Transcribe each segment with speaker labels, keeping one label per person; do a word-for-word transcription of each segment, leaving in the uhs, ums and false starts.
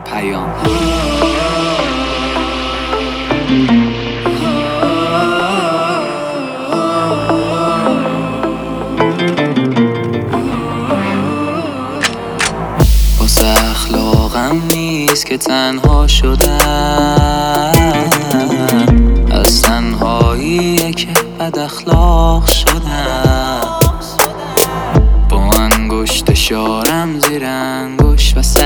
Speaker 1: پیام. واسه اخلاقم نیست که تنها شدم، از تنهاییه که بد اخلاق شدم. با انگشت اشارم زیر انگشت وسط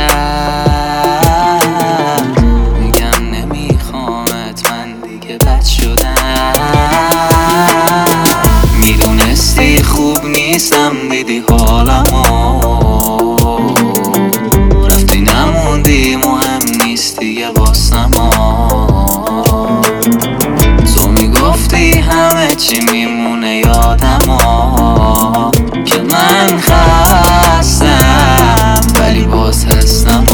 Speaker 1: میگم نمیخوامت، من دیگه بد شدم. میدونستی خوب نیستم، دیدی حالمو، رفتی نموندی، مهم نیست دیگه واسم. تو میگفتی همه چی میمونه یادم، که من خستم ولی باز هستم.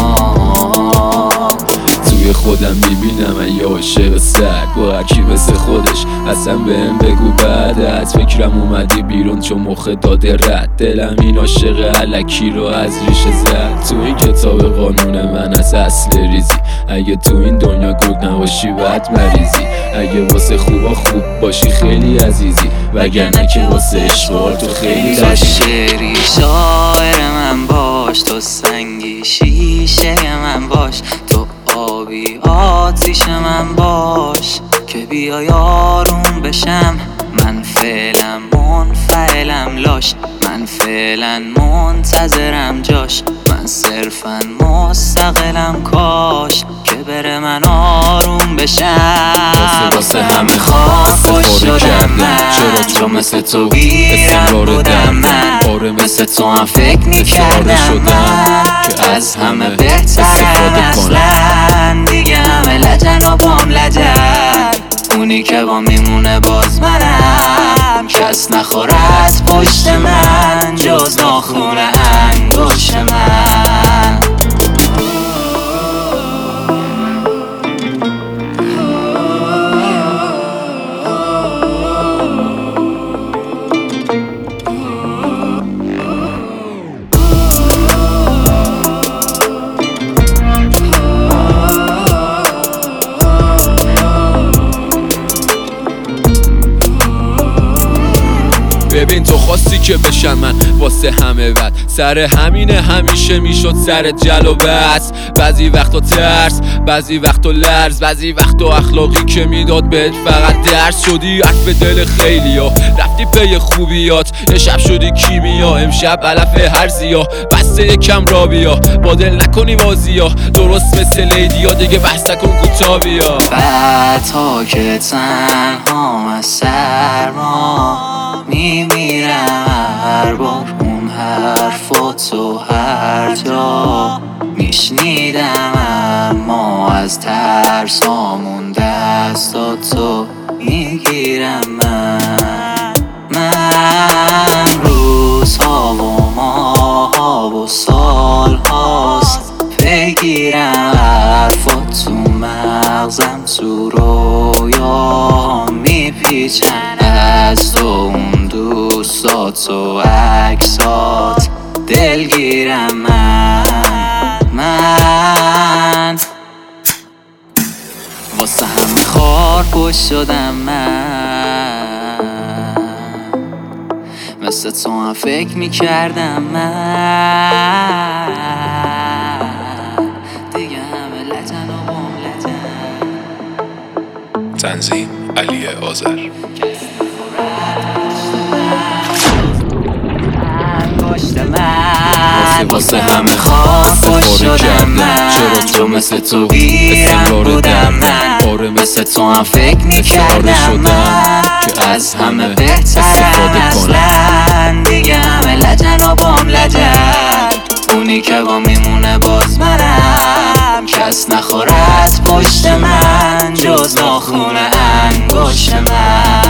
Speaker 2: توی خودم میبینم من یه عاشق سگ، با هرکی مثل خودش. اصلا بهم بگو بعد از فکرم اومدی بیرون چون مخ داده رد. دلم این عاشق الکی رو از ریشه زد. تو این کتاب قانون من از اصل ریزی، اگه تو این دنیا گود نباشی بد مریضی. اگه واسه خوبا خوب باشی خیلی عزیزی، وگرنه که واسه عشق تو خیلی
Speaker 1: تو شعری شاعر من باش، تو سنگی شیشه من باش، تو آبی آتیش من باش، که بیای آروم بشم. من فعلا منفعلم لاش، من فعلا منتظرم جاش، من صرفا مستقلم کاش که بره من آروم بشم. واسه همه خواب خوش شدم من، چرا مثل تو بیرم بودم من. آره مثل تو هم فکر میکردم من که از همه بهترم اصلا. دیگه همه لجن و بام لجن، اونی که با میمونه باز منم. کس نخوره از پشت من جز ناخون انگوش من.
Speaker 2: ببین تو خواستی که بشم من واسه همه بد، سر همینه همیشه میشد سر جل و بس. بعضی وقتا ترس، بعضی وقتا لرز، بعضی وقتا اخلاقی که میداد بهت فقط درس. شدی عطف دل خیلیا، رفتی پی خوبیات، یه شب شدی کیمیا، امشب علف هرزیا. بسته یکم را بیا، با دل نکنی بازیا، درست مثل لیدیا، دیگه بحث نکن کوتا بیا.
Speaker 1: بعدها که تنها از سرما میمیرم، هر بار اون حرفاتو هر جا میشنیدم، اما از ترسامون دستاتو میگیرم. من من روزها و ماها و سال هاست بگیرم حرفات تو مغزم، تو رویا میپیچن از تو اون دوستات و عکسات دلگیرم. من من واسه همه خار پشت شدم من، مثل تو هم فکر میکردم من. دیگه همه لجن و بام لجن.
Speaker 3: تنظیم علی آذر.
Speaker 1: واسه همه خواب خوش شدم من، چرا تو مثل تو بیرم بودم من. آره مثل تو هم فکر میکردم من که از همه بهترم اصلا. دیگه همه لجن و بام لجن، اونی که با میمونه باز منم. کس نخوره از پشت من جز ناخون انگوش من.